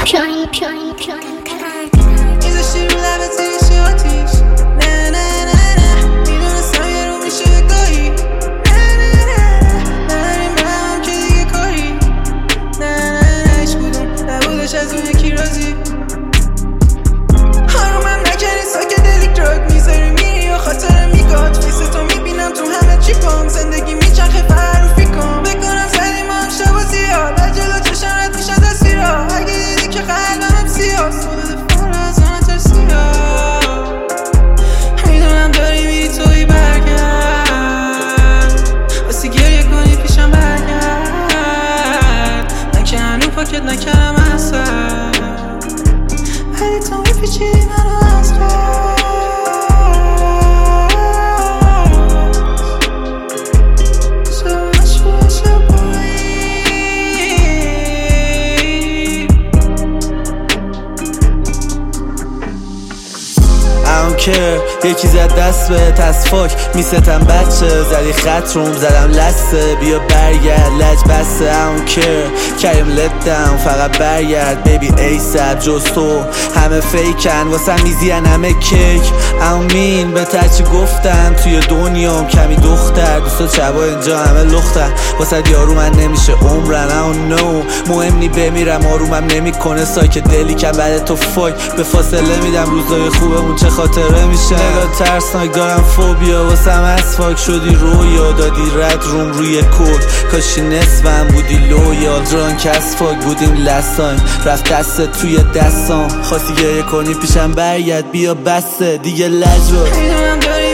میذاشتی رو لبت زیرش آتیش نه نه نه نه میدونستم یه رو میشه گاهی نه نه نه نریم به هم که دیگه کاری نه نه نه هیچ کدوم نبودش از اون یکی راضی آرومم نکردی ساکت دلیک دراگ میذاری میری و خاطر میگاد فیستو میبینم تو همه چیپام زندگی میچرخه فرو فیکم بکنم زدیم هم شب و زیاد در جلو چشم رد میشه دستی را اگه دیدی که قلبم سیاه سوده فر از آن ترسیا میدونم داری میری توی برگرد واسه گریه کنی پیشم برگرد من که هنو پاکت نکردم اصلا ولی تو میپیچیدی منو از یکی زد دست به تصفاک میستم بچه زدی خط روم زدم لسه بیا برگرد لج بسته I don't care کریم let down فقط برگرد بیبی ایساب جز تو همه فیکن واسه میزین همه کیک I don't mean به ترچی گفتم توی دنیام کمی دختر دوستا چبا اینجا همه لختن واسه یارو من نمیشه عمرن I don't know مهم نی بمیرم آرومم نمیکنه سایک دلی که بعد تو فاک به فاصله میدم روزای خوبمون چه خاطره میشه نگاه ترسناک دارم فوبیا واسم اسفاک شدی رویا دادی رد روم روی کود کاشی نصفم بودی لویال درانک از فاک بودیم لستایم رفت دست توی دستام خواستی گریه کنی پیشم برگرد بیا بسته دیگه لج رو میدونم داری